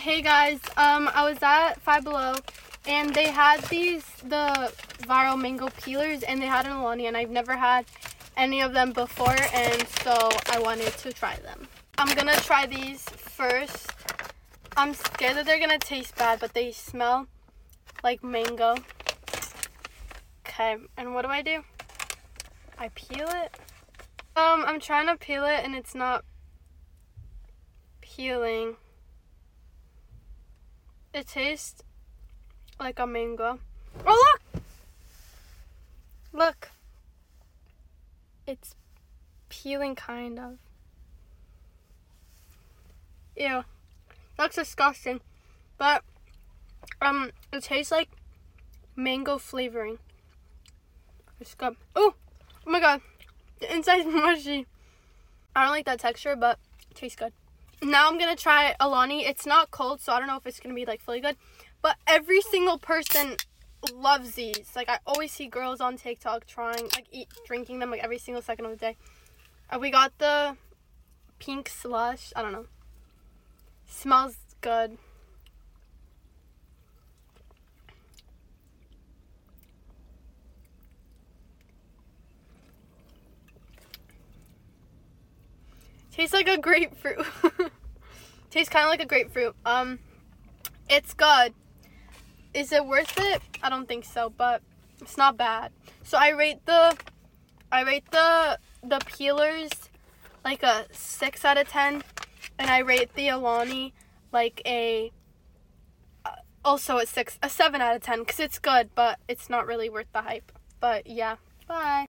Hey guys, I was at Five Below and they had the viral mango peelers, and they had an Alani, and I've never had any of them before, and so I wanted to try them. I'm gonna try these first. I'm scared that they're gonna taste bad, but they smell like mango. Okay, and what do? I peel it. I'm trying to peel it and it's not peeling. It tastes like a mango. Oh, look! Look. It's peeling, kind of. Ew. That's disgusting. But, it tastes like mango flavoring. It's good. Oh my god. The inside's mushy. I don't like that texture, but it tastes good. Now I'm going to try Alani. It's not cold, so I don't know if it's going to be, like, fully good. But every single person loves these. Like, I always see girls on TikTok trying, like, drinking them, like, every single second of the day. We got the pink slush. I don't know. Smells good. Tastes like a grapefruit. Tastes kind of like a grapefruit. It's good. Is it worth it? I don't think so, but it's not bad. So I rate the peelers like a 6 out of 10, and I rate the Alani like also a 7 out of 10, because it's good, but it's not really worth the hype. But yeah, bye.